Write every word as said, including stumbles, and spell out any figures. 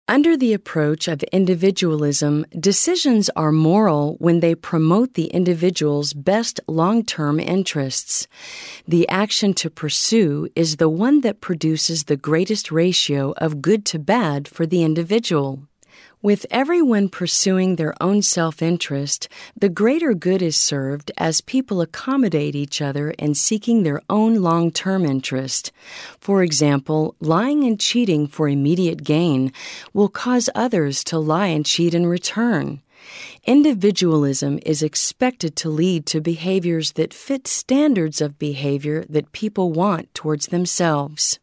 Under the approach of individualism, decisions are moral when they promote the individual's best long-term interests. The action to pursue is the one that produces the greatest ratio of good to bad for the individual. With everyone pursuing their own self-interest, the greater good is served as people accommodate each other in seeking their own long-term interest. For example, lying and cheating for immediate gain will cause others to lie and cheat in return. Individualism is expected to lead to behaviors that fit standards of behavior that people want towards themselves.